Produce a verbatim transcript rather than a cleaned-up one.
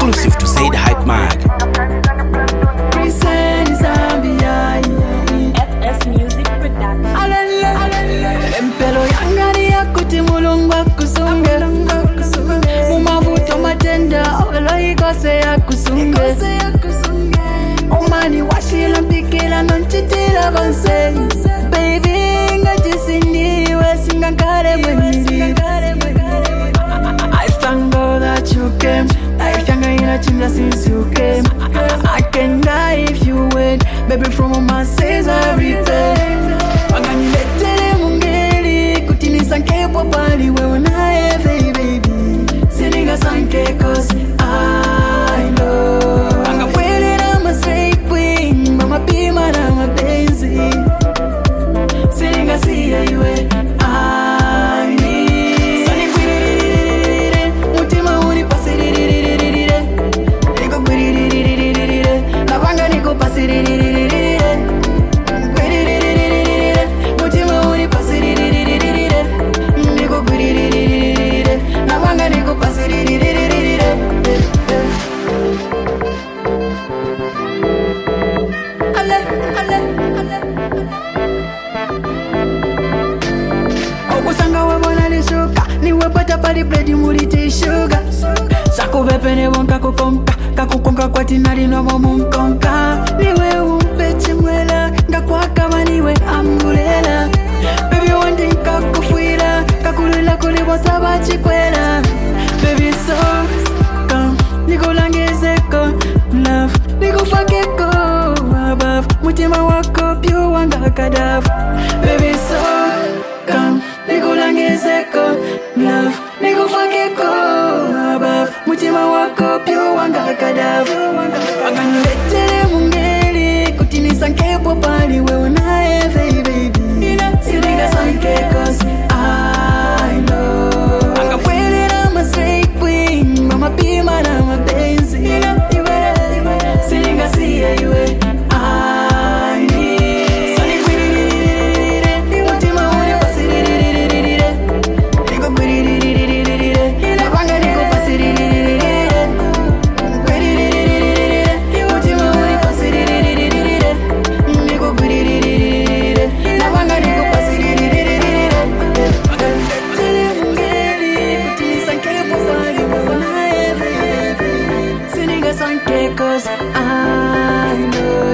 exclusive to Zaid Hype Mag. F S Music Production. Empelo yangani ya kuti mulungu akusunge mumavuto matenda olo ikose ya kusunge omani washila mpikila nonchitila konse baby ngatisindiwe singangale mwenili I thank God that you came. Life younger in a chinda since you came. I can die if you wait. Baby from all my sins I repay. Wangani letele mungeli kutini sanke popali wewe nae baby. Sininga sanke cause I know. Anga wele na masay queen, mama pima na mapenzi. Sininga siya iwe I need. Niwepata pali bledi muliti sugar sakubepene wonka kukonka kakukonka kwati nalino momunkonka niwe umpechi mwela ngakwakama niwe ambulela baby wandi nkakufuira kakulula kulibosa bachikwela baby so come nikulangizeko love nikufakeko above mutima wako pyu wanga kadafu baby so come nikulangizeko love nikufakeko above mutima wako pyu wanga kadafu anganiletele mungeli kutini sanke popali wewe nae baby sininga sanke cause I know angapwele na masay queen mama pima na mapenzi sininga siya iwe I need. Cause I know